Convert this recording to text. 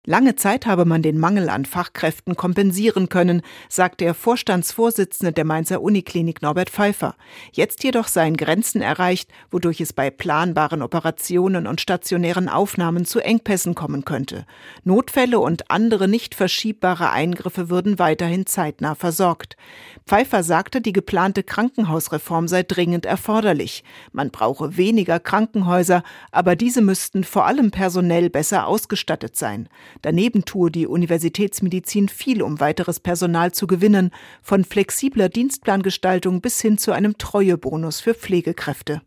Lange Zeit habe man den Mangel an Fachkräften kompensieren können, sagt der Vorstandsvorsitzende der Mainzer Uniklinik Norbert Pfeiffer. Jetzt jedoch seien Grenzen erreicht, wodurch es bei planbaren Operationen und stationären Aufnahmen zu Engpässen kommen könnte. Notfälle und andere nicht verschiebbare Eingriffe würden weiterhin zeitnah versorgt. Pfeiffer sagte, die geplante Krankenhausreform sei dringend erforderlich. Man brauche weniger Krankenhäuser, aber diese müssten vor allem personell besser ausgestattet sein. Daneben tue die Universitätsmedizin viel, um weiteres Personal zu gewinnen, von flexibler Dienstplangestaltung bis hin zu einem Treuebonus für Pflegekräfte.